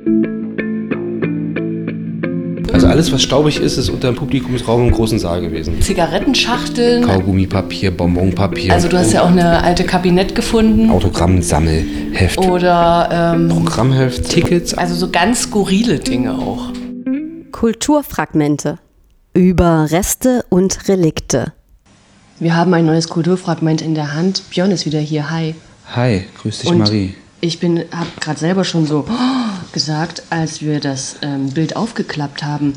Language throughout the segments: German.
Also alles, was staubig ist, ist unter dem Publikumsraum im großen Saal gewesen. Zigarettenschachteln. Kaugummipapier, Bonbonpapier. Also du hast ja auch eine alte Kabinett gefunden. Autogrammsammelheft. Oder Programmheft, Tickets. Also so ganz skurrile Dinge auch. Kulturfragmente. Überreste und Relikte. Wir haben ein neues Kulturfragment in der Hand. Björn ist wieder hier. Hi. Hi, grüß dich, Und Marie. Ich habe gerade selber schon so gesagt, als wir das Bild aufgeklappt haben.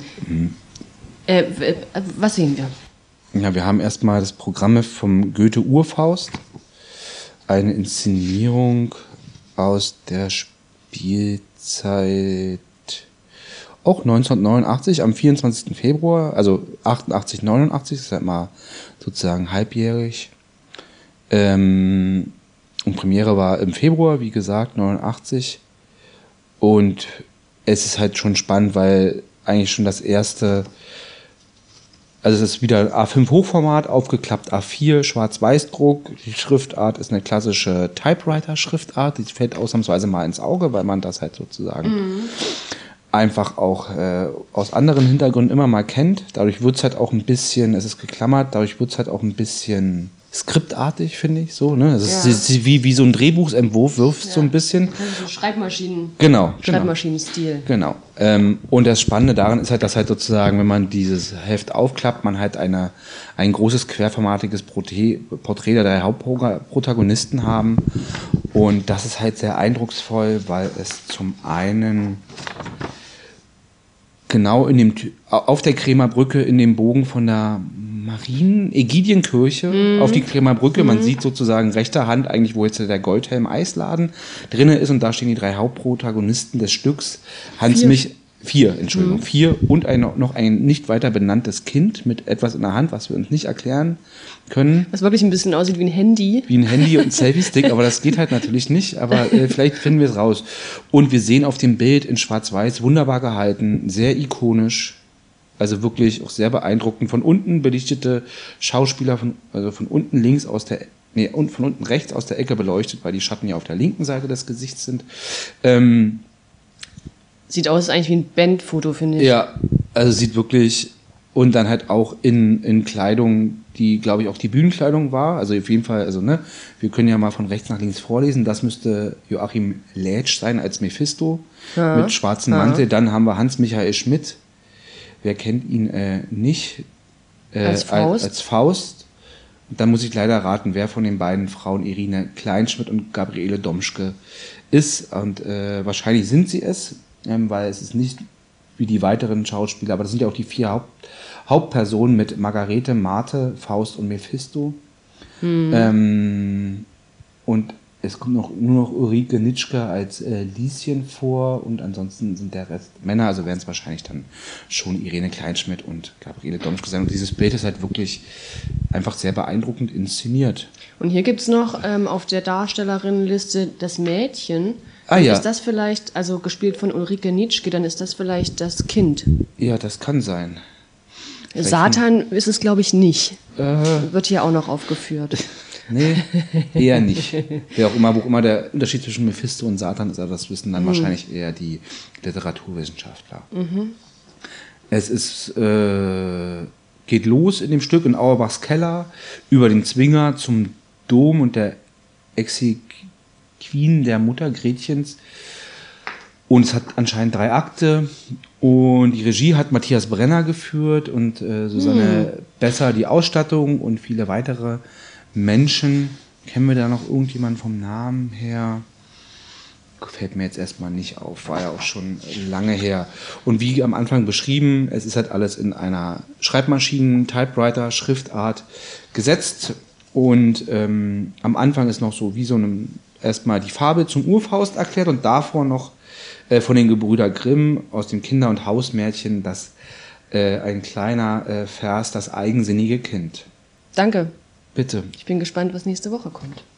Was sehen wir? Ja, wir haben erstmal das Programm vom Goethe-Urfaust. Eine Inszenierung aus der Spielzeit auch 1989, am 24. Februar, also 88, 89, das ist halt mal sozusagen halbjährig. Und Premiere war im Februar, wie gesagt, 89. Und es ist halt schon spannend, weil eigentlich schon das erste, also es ist wieder A5 Hochformat, aufgeklappt A4, Schwarz-Weiß-Druck. Die Schriftart ist eine klassische Typewriter-Schriftart, die fällt ausnahmsweise mal ins Auge, weil man das halt sozusagen einfach auch aus anderen Hintergründen immer mal kennt. Dadurch wird es halt auch ein bisschen, es ist geklammert, dadurch wird es halt auch ein bisschen skriptartig, finde ich, so, ne? Es ist wie so ein Drehbuchsentwurf, wirft so ein bisschen. Also Schreibmaschinen. Genau. Schreibmaschinenstil. Genau. Und das Spannende daran ist halt, dass halt sozusagen, wenn man dieses Heft aufklappt, man halt ein großes querformatiges Porträt der drei Hauptprotagonisten haben. Und das ist halt sehr eindrucksvoll, weil es zum einen genau auf der Kremer Brücke in dem Bogen von der Ägidienkirche auf die Kremer Brücke. Man sieht sozusagen rechter Hand eigentlich, wo jetzt der Goldhelm Eisladen drinne ist, und da stehen die drei Hauptprotagonisten des Stücks. Vier und noch ein nicht weiter benanntes Kind mit etwas in der Hand, was wir uns nicht erklären können. Was wirklich ein bisschen aussieht wie ein Handy. Wie ein Handy und ein Selfie-Stick, aber das geht halt natürlich nicht, aber vielleicht finden wir es raus. Und wir sehen auf dem Bild in Schwarz-Weiß, wunderbar gehalten, sehr ikonisch, also wirklich auch sehr beeindruckend. Von unten belichtete Schauspieler, von unten links und von unten rechts aus der Ecke beleuchtet, weil die Schatten ja auf der linken Seite des Gesichts sind. Sieht aus eigentlich wie ein Bandfoto, finde ich. Ja, also sieht wirklich, und dann halt auch in Kleidung, die, glaube ich, auch die Bühnenkleidung war. Also auf jeden Fall, also ne, wir können ja mal von rechts nach links vorlesen. Das müsste Joachim Lätsch sein als Mephisto mit schwarzem Mantel. Dann haben wir Hans-Michael Schmidt. Wer kennt ihn nicht? Als Faust. Und dann muss ich leider raten, wer von den beiden Frauen Irine Kleinschmidt und Gabriele Domschke ist. Und wahrscheinlich sind sie es, weil es ist nicht wie die weiteren Schauspieler, aber das sind ja auch die vier Hauptpersonen mit Margarete, Marthe, Faust und Mephisto. Und es kommt nur noch Ulrike Nitschke als Lieschen vor, und ansonsten sind der Rest Männer, also werden es wahrscheinlich dann schon Irene Kleinschmidt und Gabriele Domschke sein. Und dieses Bild ist halt wirklich einfach sehr beeindruckend inszeniert. Und hier gibt es noch auf der Darstellerinnenliste das Mädchen. Ja. Ist das vielleicht, also gespielt von Ulrike Nitschke, dann ist das vielleicht das Kind? Ja, das kann sein. Vielleicht Satan ist es, glaube ich, nicht. Wird hier auch noch aufgeführt. Nee, eher nicht. Wer auch immer, wo immer der Unterschied zwischen Mephisto und Satan ist, aber das wissen dann wahrscheinlich eher die Literaturwissenschaftler. Es ist, geht los in dem Stück in Auerbachs Keller, über den Zwinger zum Dom und der Exequien der Mutter Gretchens. Und es hat anscheinend 3 Akte. Und die Regie hat Matthias Brenner geführt und Susanne Besser die Ausstattung und viele weitere Menschen. Kennen wir da noch irgendjemanden vom Namen her? Fällt mir jetzt erstmal nicht auf, war ja auch schon lange her. Und wie am Anfang beschrieben, es ist halt alles in einer Schreibmaschinen-Typewriter, Schriftart gesetzt. Und am Anfang ist noch so wie so erstmal die Fabel zum Urfaust erklärt und davor noch von den Gebrüder Grimm aus dem Kinder- und Hausmärchen ein kleiner Vers, das eigensinnige Kind. Danke. Bitte. Ich bin gespannt, was nächste Woche kommt.